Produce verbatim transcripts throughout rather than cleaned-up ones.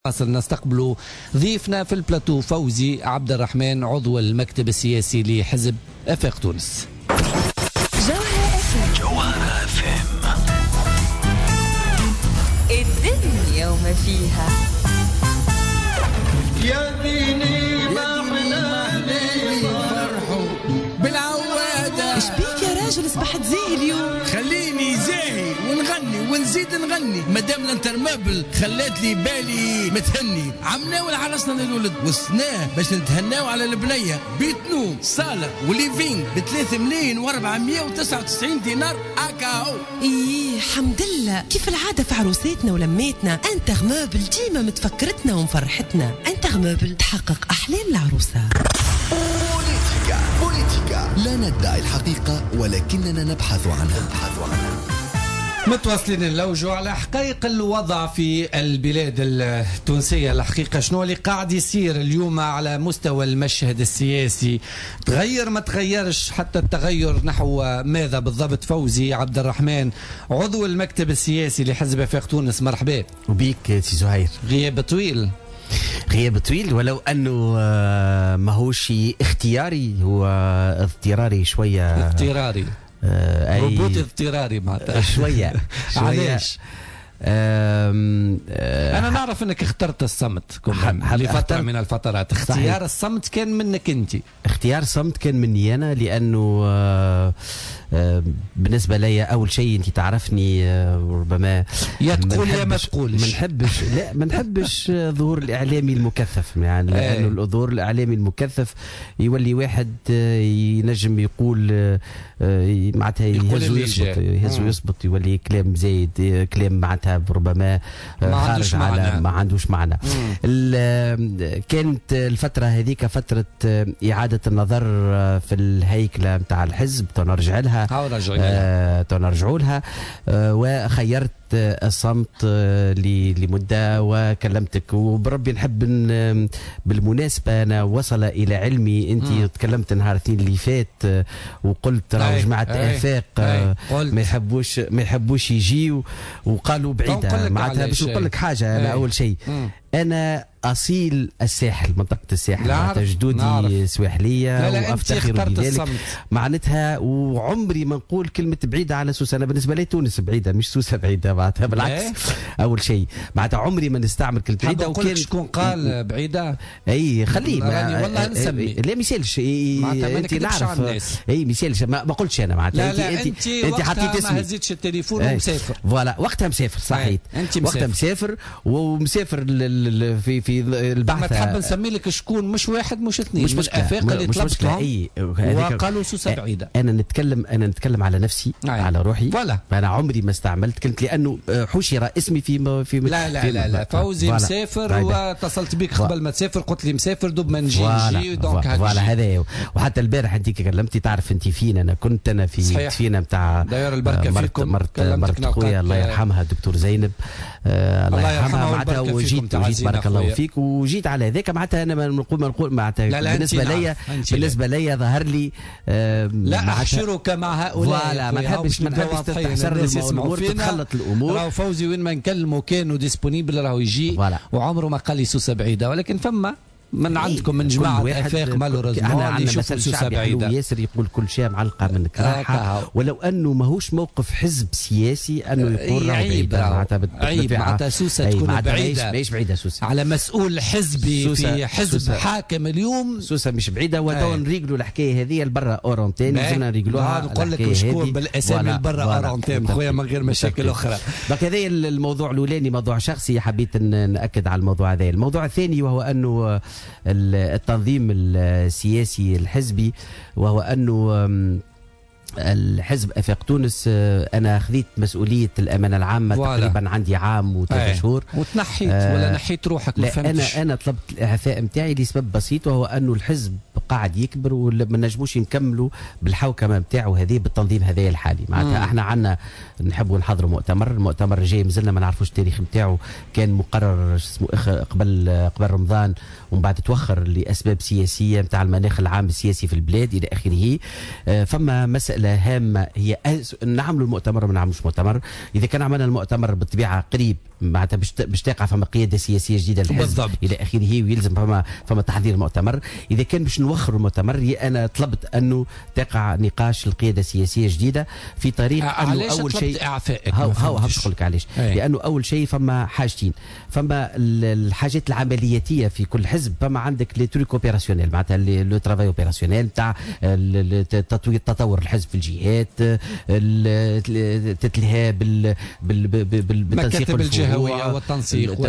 نستقبل ضيفنا في البلاتو فوزي عبد الرحمن عضو المكتب السياسي لحزب افاق تونس. جوهرة اف ام جوهرة اف ام الدنيا وما فيها. يا ديني ما حلالي فرحوا بالعوادة. اش بيك يا راجل اصبحت زاهي اليوم؟ خليني زاهي ونغني ونزيد نغني مدام الانترمابل خلات لي بالي متهني. عمناو العرسنا للولد وسناه باش نتهناو على البنيه بيتنو صالة وليفين بثلاثة ملايين واربعمية وتسعة وتسعين دينار اكاو. ايه حمد لله. كيف العاده في عروساتنا ولماتنا انترمابل ديما متفكرتنا ومفرحتنا. انترمابل تحقق احلام العروسه. بوليتيكا بوليتيكا لا ندعي الحقيقه ولكننا نبحث عنها نبحث عنها. متواصلين نلوجوا على حقائق الوضع في البلاد التونسية. الحقيقة شنو اللي قاعد يصير اليوم على مستوى المشهد السياسي؟ تغير ما تغيرش؟ حتى التغير نحو ماذا بالضبط؟ فوزي عبد الرحمن عضو المكتب السياسي لحزب افاق تونس، مرحبا وبيك سي زهير. غياب طويل غياب طويل ولو انه ماهوش اختياري، هو اضطراري شويه. اضطراري آه ربوط اضطراري معناتها شويه علاش؟ أم أه أنا نعرف أنك اخترت الصمت لفترة من الفترات. اختيار صحيح. الصمت كان منك أنت؟ اختيار الصمت كان مني أنا، لأنه أه أه بالنسبة لي أول شيء أنت تعرفني أه ربما يا تقول يا ما تقولش. ما نحبش لا ما نحبش ظهور الإعلامي المكثف، يعني لأنه الظهور الإعلامي المكثف يولي واحد ينجم يقول أه معناتها يهز ويسبط يهز ويسبط، يولي كلام زايد، كلام معناتها ربما خارج على ما عندوش معنى. كانت الفترة هذيك فترة إعادة النظر في الهيكلة نتاع الحزب، تنرجع لها آه تنرجعوا لها آه وخيرت الصمت لمدة وكلمتك. وبربي نحب بالمناسبة أنا وصل إلى علمي أنت مم. تكلمت نهار الاثنين اللي فات وقلت راهو جماعة آفاق ما يحبوش ما يحبوش يجيوا وقالوا بعيدة. معناتها باش نقول لك حاجة أنا أول شيء مم. أنا أصيل الساحل، منطقة الساحل، معناتها جدودي سواحلية وأفتخر بذلك معناتها. وعمري ما نقول كلمة بعيدة على سوسة. أنا بالنسبة لي تونس بعيدة مش سوسة بعيدة، معناتها بالعكس. أول شيء معناتها عمري ما نستعمل كلمة بعيدة. وكان شكون قال بعيدة؟ أي خليه والله نسمي لا ميسالش. أنت نعرف أي ميسالش ما قلتش أنا معناتها. لا لا أنت أنت حطيت اسمي، ما هزيتش التليفون ومسافر. فوالا وقتها مسافر صحيت. وقتها مسافر ومسافر في في البحث. ما تحب نسمي لك شكون؟ مش واحد مش اثنين، مش افاق اللي طلبتهم وقالوا سوسة بعيدة. انا نتكلم انا نتكلم على نفسي آه. على روحي. فوالا انا عمري ما استعملت كلمه لانه حشر اسمي في في لا لا في لا لا فوزي مسافر واتصلت بك قبل ما تسافر قلت لي مسافر دوب ما نجي نجي دونك فوالا هذا. وحتى البارح انت كلمتي تعرف انت فين انا كنت انا في فينا نتاع داير البركه فيكم. مرت مرت خويا الله يرحمها الدكتور زينب آه الله يرحمها معناتها. وجيت وجيت بارك الله فيك وجيت على ذاك معناتها. انا ما نقول ما نقول معناتها بالنسبه لي بالنسبه لي ظهر لي لا احشرك مع هؤلاء. ولا ما نحبش ما نحبش تحشر الامور تخلط الامور. راهو فوزي وين ما نكلمه كانوا ديسبونيبل راهو يجي وعمره ما قال لي سوسه بعيده، ولكن فما من عندكم من جماعه افاق مالوريزمون اللي يشوفوا سوسه بعيده. ياسر يقول كل شيء معلقه من كراحه، ولو انه ماهوش موقف حزب سياسي انه يقول راهو بعيده. معناتها عيب معناتها سوسه تكون بعيده. ماهيش بعيده سوسه على مسؤول حزبي في حزب حاكم اليوم. سوسه مش بعيده. وتو نريقلوا الحكايه هذه البرا اورونتين زلنا نريقلوها. نقول لك شكون بالاسامي البرا اورونتين خويا من غير مشاكل اخرى. دونك هذا الموضوع الاولاني موضوع شخصي حبيت ناكد على الموضوع هذا. الموضوع الثاني وهو انه التنظيم السياسي الحزبي، وهو أنه الحزب افاق تونس انا خذيت مسؤوليه الامانه العامه تقريبا عندي عام وثلاث شهور وتنحيت آه ولا نحيت روحك؟ ما فهمتش. انا انا طلبت الاعفاء نتاعي لسبب بسيط، وهو انه الحزب قاعد يكبر وما نجموش نكملوا بالحوكمه نتاعو هذه بالتنظيم هذا الحالي. معناتها احنا عندنا نحبوا نحضروا مؤتمر، المؤتمر جاي مازلنا ما نعرفوش التاريخ نتاعو، كان مقرر اسمه قبل قبل رمضان ومن بعد توخر لاسباب سياسيه نتاع المناخ العام السياسي في البلاد الى اخره. فما مساله هامه هي نعملوا المؤتمر ما نعملوش مؤتمر. اذا كان عملنا المؤتمر بالطبيعه قريب معناتها باش تقع فما قياده سياسيه جديده للحزب بالضبط. الى اخره، ويلزم فما فما تحضير المؤتمر. اذا كان باش نوخر المؤتمر انا طلبت انه تقع نقاش القياده السياسيه جديده في طريق انه اول شيء اعفائك. هاو هاو نقول لك علاش. أي. لانه اول شيء فما حاجتين، فما الحاجات العملياتيه في كل حزب، فما عندك لي تروك اوبيراسيونيل معناتها لو ترافاي اوبيراسيونيل تاع تطوير تطور الحزب في الجهات، تتلهى بال بالتنسيق الجهويه والتنسيق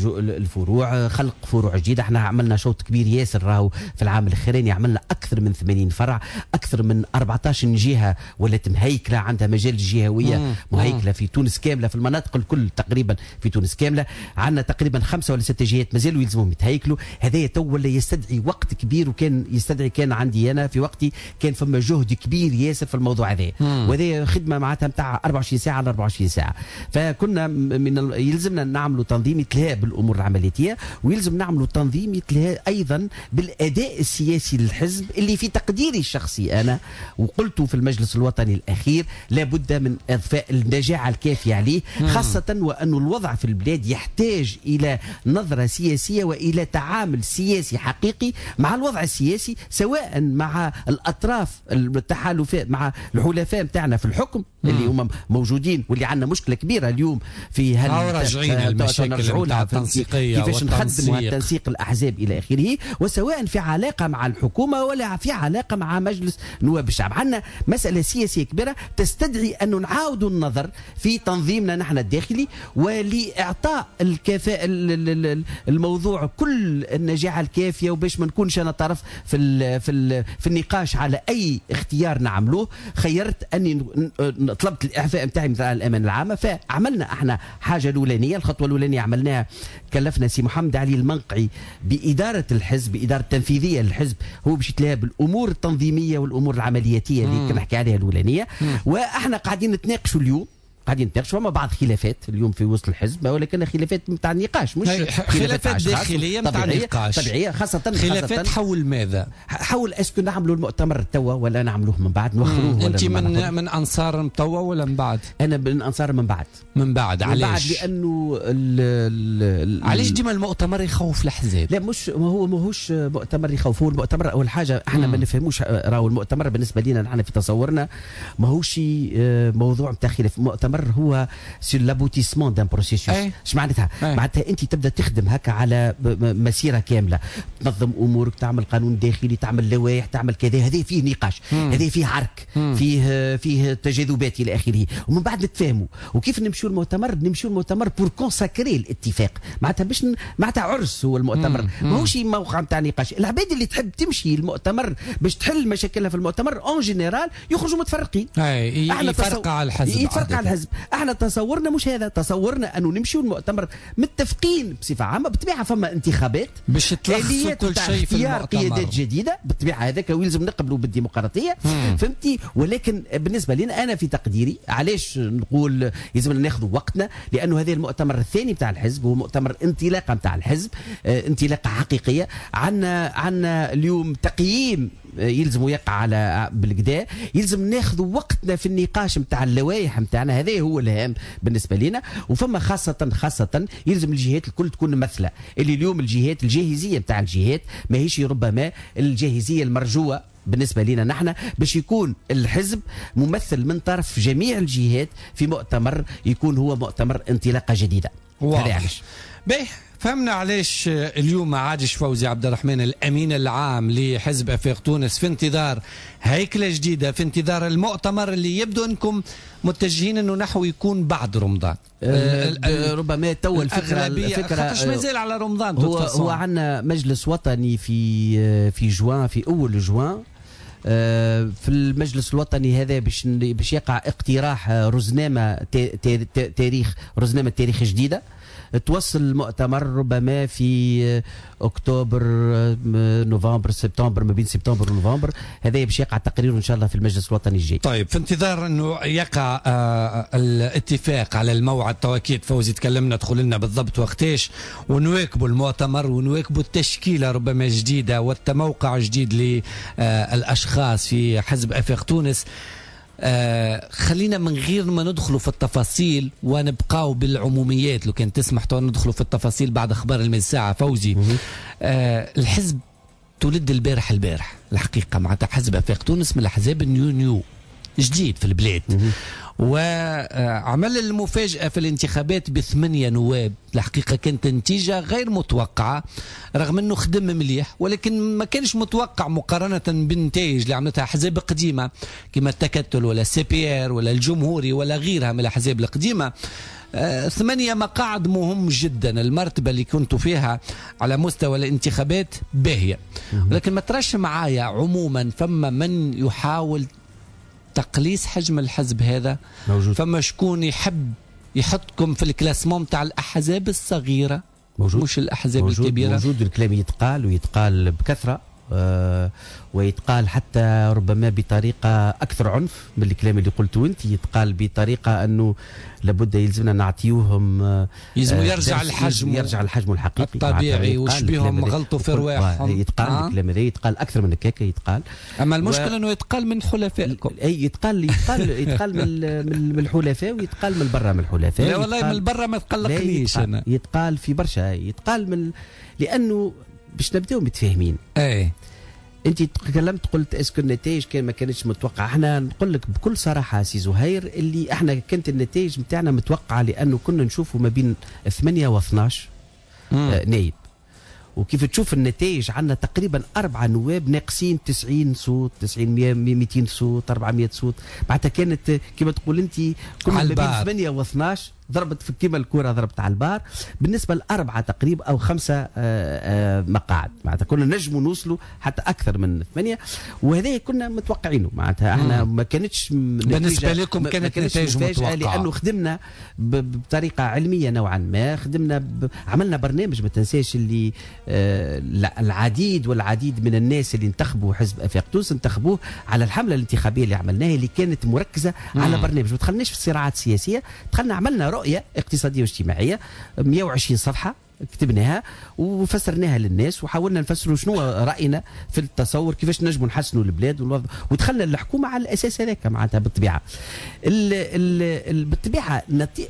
الفروع، خلق فروع جديده. احنا عملنا شوط كبير ياسر راهو في العام الاخراني، عملنا اكثر من ثمانين فرع، اكثر من أربعطاش جهه ولات مهيكله عندها مجال الجهويه مهيكله في تونس كامله، في المناطق الكل تقريبا في تونس كامله. عندنا تقريبا خمسه ولا سته جهات مازالوا يلزمهم يتهيكلوا. هذايا تو ولا يستدعي وقت كبير، وكان يستدعي كان عندي انا في وقتي كان فما جهد كبير ياسر في الموضوع هذا، وهذا خدمه معناتها نتاع أربعة وعشرين ساعه على أربعة وعشرين ساعه. فكنا من يلزمنا نعملوا تنظيم يتلهى بالامور العملياتيه، ويلزم نعملوا تنظيم يتلهى ايضا بالاداء السياسي للحزب اللي في تقديري الشخصي انا وقلت في المجلس الوطني الاخير لابد من اضفاء النجاعه الكافيه عليه، خاصه وأن الوضع في البلاد يحتاج الى نظره سياسيه والى تعامل سياسي حقيقي مع الوضع السياسي، سواء مع الاطراف التحالفات مع الحلفاء نتاعنا في الحكم اللي هم موجودين واللي عندنا مشكله كبيره اليوم في هل راجعين المشاكل التنسيقيه كيفاش نخدموا تنسيق الاحزاب الى اخره، وسواء في علاقه مع الحكومه ولا في علاقه مع مجلس نواب الشعب. عندنا مساله سياسيه كبيره تستدعي انه نعاودوا النظر في تنظيمنا نحن الداخلي، ولاعطاء الكفاءه الموضوع كل النجاعه الكافيه، وباش ما نكونش انا طرف في ال في ال في النقاش على اي اختيار نعملوه. خيرت اني طلبت الاعفاء نتاعي مثل الامانه العامه، فعملنا احنا حاجه الاولانيه، الخطوه الاولانيه عملناها كلفنا سي محمد علي المنقعي باداره الحزب، باداره التنفيذيه للحزب، هو باش يتلاها بالامور التنظيميه والامور العملياتيه اللي كنحكي عليها الاولانيه. واحنا قاعدين نتناقشوا اليوم قاعدين نتناقشوا، فما بعض خلافات اليوم في وسط الحزب، ولكن خلافات نتاع النقاش مش خلافات داخليه نتاع النقاش طبيعيه، خاصه خلافات حول ماذا؟ حول اسكو نعملوا المؤتمر توا ولا نعملوه من بعد نوخروه ولا انت من من, من انصار توا ولا من بعد؟ انا من انصار من بعد من بعد علاش؟ من بعد لانه علاش ديما المؤتمر يخوف الاحزاب؟ لا مش ما هو ماهوش مؤتمر يخوف، هو المؤتمر اول حاجه احنا ما نفهموش، راهو المؤتمر بالنسبه لنا نحن في تصورنا ماهوش موضوع نتاع خلاف. المؤتمر هو سي لابوتيسمون دان بروسيسوس. اش معناتها؟ معناتها انت تبدا تخدم هكا على مسيره كامله، تنظم امورك، تعمل قانون داخلي، تعمل لوائح، تعمل كذا، هذا فيه نقاش، هذا فيه عرك، فيه فيه تجاذبات الى اخره، ومن بعد نتفاهموا. وكيف نمشيو المؤتمر؟ نمشيو المؤتمر بور كونساكري الاتفاق، معناتها باش معناتها عرس هو المؤتمر، ماهوش موقع نتاع نقاش. العباد اللي تحب تمشي المؤتمر باش تحل مشاكلها في المؤتمر اون جينيرال يخرجوا متفرقين، يفرق على الحزب، يفرق على الحزب. احنا تصورنا مش هذا، تصورنا انه نمشيو المؤتمر متفقين بصفه عامه. بالطبيعه فما انتخابات باش تلخصوا كل شيء في المؤتمر، قيادات جديده بالطبيعه، هذاك ويلزم نقبلوا بالديمقراطيه، فهمتي. ولكن بالنسبه لنا انا في تقديري علاش نقول يلزمنا ناخذ وقتنا، لانه هذا المؤتمر الثاني بتاع الحزب هو مؤتمر انطلاقه بتاع الحزب، اه انطلاقه حقيقيه. عندنا عندنا اليوم تقييم يلزم يقع على بالكدا، يلزم ناخذ وقتنا في النقاش نتاع اللوائح نتاعنا، هذا هو الهام بالنسبه لنا. وفما خاصه خاصه يلزم الجهات الكل تكون ممثله، اللي اليوم الجهات الجاهزيه نتاع الجهات ماهيش ربما الجاهزيه المرجوه بالنسبه لنا نحن، باش يكون الحزب ممثل من طرف جميع الجهات في مؤتمر يكون هو مؤتمر انطلاقه جديده. واضح. باهي فهمنا علاش اليوم ما عادش فوزي عبد الرحمن الامين العام لحزب افاق تونس في انتظار هيكله جديده، في انتظار المؤتمر اللي يبدو انكم متجهين انه نحو يكون بعد رمضان. أه ربما تو الفكره الفكره مش مازال على رمضان. هو هو عندنا مجلس وطني في في جوان، في اول جوان. في المجلس الوطني هذا باش باش يقع اقتراح رزنامه تاريخ رزنامه تاريخ جديده توصل المؤتمر ربما في اكتوبر نوفمبر سبتمبر، ما بين سبتمبر ونوفمبر. هذا باش يقع تقرير ان شاء الله في المجلس الوطني الجاي. طيب في انتظار انه يقع آه الاتفاق على الموعد، توكيد فوزي تكلمنا ادخل لنا بالضبط وقتاش، ونواكبوا المؤتمر ونواكبوا التشكيله ربما جديده والتموقع جديد للاشخاص في حزب افاق تونس. آه خلينا من غير ما ندخلوا في التفاصيل ونبقاو بالعموميات، لو كان تسمح ندخلوا في التفاصيل بعد اخبار المية ساعه. فوزي، آه الحزب تولد البارح البارح الحقيقه معناتها حزب افاق تونس من الاحزاب النيو نيو جديد في البلاد، وعمل المفاجأة في الانتخابات بثمانية نواب. الحقيقة كانت نتيجة غير متوقعة رغم أنه خدم مليح، ولكن ما كانش متوقع مقارنة بالنتائج اللي عملتها أحزاب قديمة كما التكتل ولا السي بي ار ولا الجمهوري ولا غيرها من الأحزاب القديمة. آه ثمانية مقاعد مهم جدا، المرتبة اللي كنتوا فيها على مستوى الانتخابات باهية، ولكن ما ترش معايا عموما فما من يحاول تقليص حجم الحزب هذا موجود. فما شكون يحب يحطكم في الكلاسمون تاع الأحزاب الصغيرة موجود. مش الأحزاب موجود. الكبيرة موجود. الكلام يتقال ويتقال بكثرة، آه ويتقال حتى ربما بطريقة أكثر عنف من الكلام اللي قلته أنت. يتقال بطريقة أنه لابد يلزمنا نعطيوهم آه يلزم يرجع الحجم يرجع الحجم الحقيقي الطبيعي، وش بيهم غلطوا في رواحهم. يتقال آه. الكلام هذا يتقال أكثر من هكاك يتقال. أما المشكلة و... أنه يتقال من حلفائكم. أي يتقال يتقال يتقال من من الحلفاء، ويتقال من برا من الحلفاء. لا والله من برا ما تقلقنيش يتقال أنا. يتقال في برشا، يتقال من لأنه باش نبداو متفاهمين. أي انت تكلمت قلت اسكو النتائج كان ما كانتش متوقعه. احنا نقول لك بكل صراحه سي زهير اللي احنا كانت النتائج نتاعنا متوقعه، لانه كنا نشوفوا ما بين ثمانية واثناش آه نايب، وكيف تشوف النتائج عندنا تقريبا أربعة نواب ناقصين تسعين صوت، تسعين مئتين صوت، أربعمئة صوت. معناتها كانت كما تقول انت كنا ما بين ثمانية واثناش ضربت في كيما الكره ضربت على البار. بالنسبه لاربعه تقريبا او خمسه آآ آآ مقاعد معناتها كنا نجموا نوصلوا حتى اكثر من ثمانيه، وهذا كنا متوقعينه. معناتها احنا ما كانتش بالنسبه لكم كانت نتائج متوقعه، لانه خدمنا بطريقه علميه نوعا ما. خدمنا ب... عملنا برنامج ما تنساش اللي العديد والعديد من الناس اللي انتخبوا حزب افاق تونس انتخبوه على الحمله الانتخابيه اللي عملناها، اللي كانت مركزه مم. على برنامج. ما دخلناش في الصراعات السياسيه، دخلنا عملنا رؤية اقتصادية واجتماعية مئة وعشرين صفحة كتبناها وفسرناها للناس، وحاولنا نفسروا شنو رأينا في التصور كيفاش نجموا نحسنوا البلاد والوضع، ودخلنا الحكومة على الأساس هذاك. معناتها بالطبيعة ال ال بالطبيعة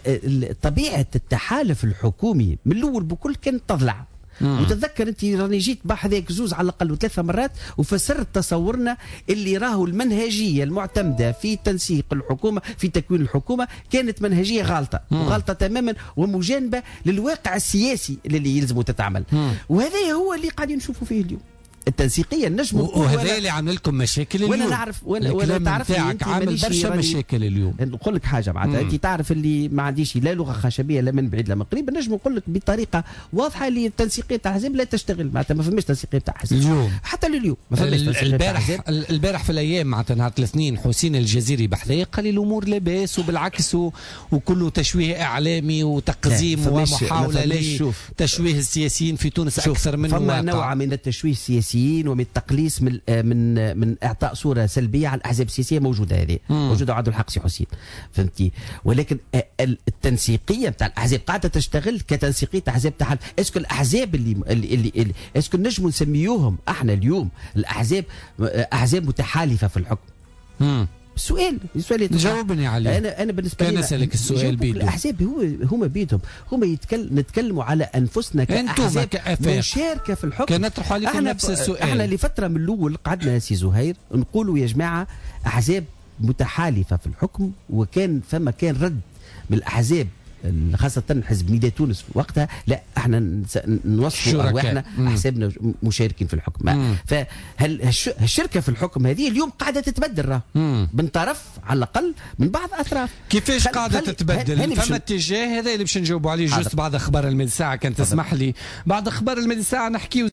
طبيعة التحالف الحكومي من الأول بكل كانت تضلع. وتتذكر انت راني جيت بحذاك زوز على الاقل وثلاثه مرات وفسرت تصورنا اللي راهو المنهجيه المعتمده في تنسيق الحكومه في تكوين الحكومه كانت منهجيه غالطه وغالطه تماما ومجانبه للواقع السياسي اللي يلزم تتعمل. وهذا هو اللي قاعدين نشوفوا فيه اليوم التنسيقيه النجم، وهذا اللي عامل لكم مشاكل اليوم. وانا نعرف وانا, وأنا تعرف انت عامل برشا مشاكل اليوم. نقول لك حاجه معناتها انت تعرف اللي ما عنديش لا لغه خشبيه لا من بعيد لا من قريب، نجم نقول لك بطريقه واضحه اللي التنسيقيه تاع الحزب لا تشتغل. معناتها ما فماش تنسيقيه تاع الحزب اليوم حتى لليوم ما فماش تنسيقيه. البارح البارح في الايام معناتها نهار الاثنين حسين الجزيري بحذايا قال لي الامور لاباس وبالعكس وكله تشويه اعلامي وتقزيم ومحاوله لتشويه السياسيين في تونس اكثر من فما نوع من التشويه السياسيين ومن التقليص من من من اعطاء صوره سلبيه على الاحزاب السياسيه موجوده. هذه موجوده وعدو الحق سي حسين فهمتي. ولكن التنسيقيه نتاع الاحزاب قاعده تشتغل كتنسيقيه احزاب تاع اسكو الاحزاب اللي اللي, اللي اسكو نجموا نسميوهم احنا اليوم الاحزاب احزاب متحالفه في الحكم. امم السؤال السؤال جاوبني عليه. انا انا بالنسبه لي كان اسالك السؤال بيدو الاحزاب هو هما بيدهم هما يتكلم نتكلموا على انفسنا كاحزاب مشاركه في الحكم. كان نطرح عليكم نفس السؤال. احنا لفتره من الاول قعدنا سي زهير نقولوا يا جماعه احزاب متحالفه في الحكم، وكان فما كان رد من الاحزاب خاصة حزب نداء تونس وقتها لا احنا نوصفوا ارواحنا احسابنا مشاركين في الحكم. فهل الشركة في الحكم هذه اليوم قاعدة تتبدل من طرف على الاقل من بعض اطراف. كيفاش قاعدة تتبدل؟ فما اتجاه هذا اللي باش نجاوبوا عليه جوست بعد اخبار الميد ساعة. كان تسمح لي بعد اخبار الميد ساعة نحكيو